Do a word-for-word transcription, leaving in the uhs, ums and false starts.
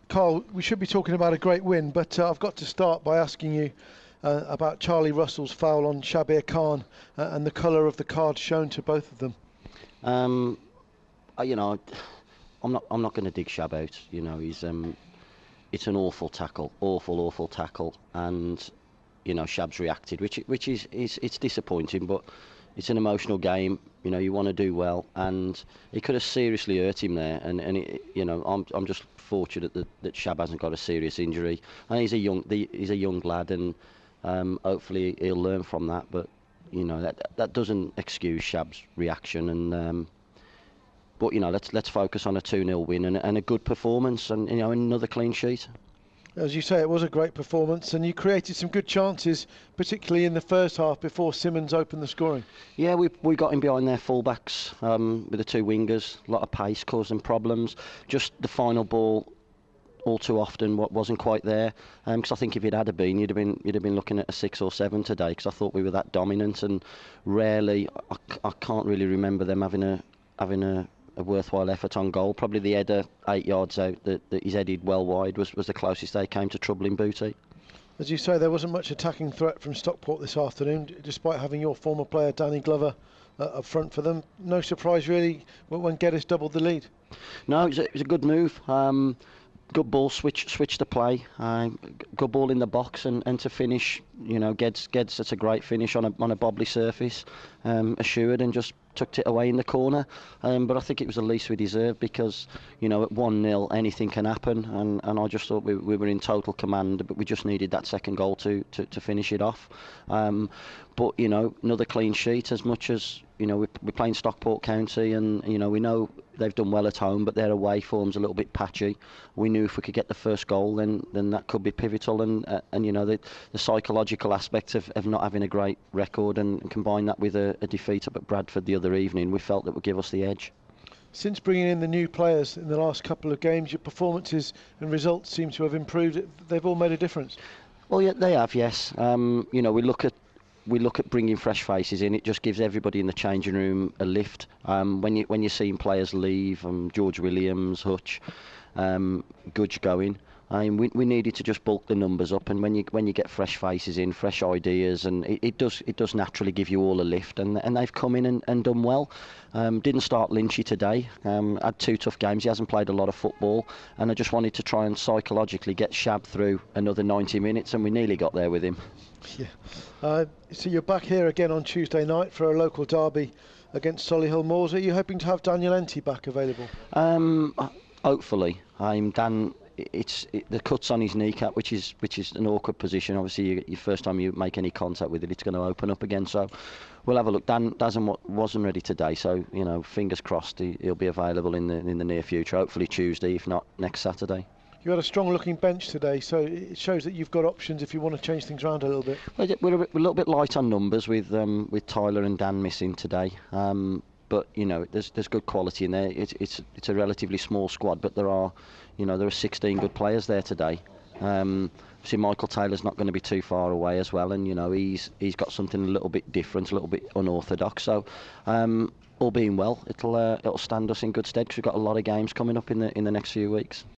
Carl, we should be talking about a great win, but uh, I've got to start by asking you uh, about Charlie Russell's foul on Shabir Khan uh, and the colour of the card shown to both of them. Um, I, you know, I'm not. I'm not going to dig Shab out. You know, he's. Um, it's an awful tackle, awful, awful tackle, and you know, Shab's reacted, which which is, is it's disappointing, but it's an emotional game. You know, you want to do well, and it could have seriously hurt him there. And and it, you know, I'm I'm just fortunate that, that Shab hasn't got a serious injury. And he's a young the, he's a young lad, and um, hopefully he'll learn from that. But you know, that that doesn't excuse Shab's reaction. And um, but you know, let's let's focus on a two nil win and, and a good performance, and you know, another clean sheet. As you say, it was a great performance, and you created some good chances, particularly in the first half before Simmons opened the scoring. Yeah, we we got in behind their fullbacks um, with the two wingers. A lot of pace caused them problems. Just the final ball, all too often, what wasn't quite there. Because um, I think if it had been, you'd have been you'd have been looking at a six or seven today. Because I thought we were that dominant, and rarely, I, I can't really remember them having a having a. a worthwhile effort on goal. Probably the header eight yards out that, that he's headed well wide was, was the closest they came to troubling Booty. As you say, there wasn't much attacking threat from Stockport this afternoon, despite having your former player Danny Glover uh, up front for them. No surprise really when Geddes doubled the lead. No, it was a, it was a good move. Um, good ball switch switch to play. Uh, good ball in the box, and, and to finish, you know, Geddes, Geddes, that's a great finish on a on a bobbly surface, um, assured, and just tucked it away in the corner. Um, but I think it was the least we deserved, because, you know, at one nil anything can happen, and, and I just thought we, we were in total command, but we just needed that second goal to, to, to finish it off. Um, but, you know, another clean sheet, as much as, you know, we're, we're playing Stockport County, and, you know, we know they've done well at home, but their away form's a little bit patchy. We knew if we could get the first goal, then then that could be pivotal, and uh, and you know, the, the psychological aspect of, of not having a great record, and, and combine that with a, a defeat up at Bradford the other evening, we felt that would give us the edge. Since bringing in the new players in the last couple of games, your performances and results seem to have improved. They've all made a difference. Well, yeah, they have, yes. Um, you know, we look at we look at bringing fresh faces in. It just gives everybody in the changing room a lift. Um, when you when you're seeing players leave, um, George Williams, Hutch, um, Gudge going, I mean, we we needed to just bulk the numbers up. And when you when you get fresh faces in, fresh ideas, and it, it does it does naturally give you all a lift. And and they've come in and, and done well. Um, didn't start Lynchy today. Um, had two tough games. He hasn't played a lot of football, and I just wanted to try and psychologically get Shab through another ninety minutes, and we nearly got there with him. Yeah. Uh, so you're back here again on Tuesday night for a local derby against Solihull Moors. Are you hoping to have Daniel Enty back available? Um, hopefully. I'm Dan. It's it, the cuts on his kneecap, which is which is an awkward position. Obviously, you, your first time you make any contact with it, it's going to open up again. So we'll have a look. Dan doesn't wasn't ready today, so you know, fingers crossed he, he'll be available in the in the near future. Hopefully Tuesday, if not next Saturday. You had a strong-looking bench today, so it shows that you've got options if you want to change things around a little bit. We're a, bit, we're a little bit light on numbers with um, with Tyler and Dan missing today, um, but you know, there's there's good quality in there. It's it's it's a relatively small squad, but there are, you know, there are sixteen good players there today. Um, see, Michael Taylor's not going to be too far away as well, and you know, he's he's got something a little bit different, a little bit unorthodox. So. Um, all being well, it'll uh, it'll stand us in good stead, because we've got a lot of games coming up in the in the next few weeks.